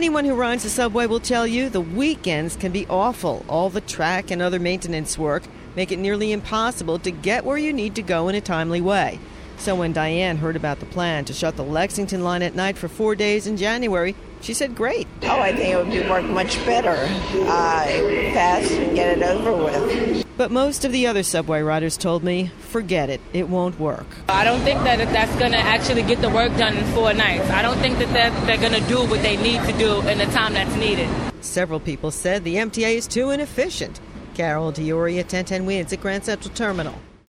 Anyone who rides the subway will tell you the weekends can be awful. All the track and other maintenance work make it nearly impossible to get where you need to go in a timely way. So when Diane heard about the plan to shut the Lexington line at night for 4 days in January, she said great. Oh, I think it would work much better. Fast and get it over with. But most of the other subway riders told me, forget it, it won't work. I don't think that that's going to actually get the work done in 4 nights. I don't think that they're going to do what they need to do in the time that's needed. Several people said the MTA is too inefficient. Carol Diori at 1010 Wins at Grand Central Terminal.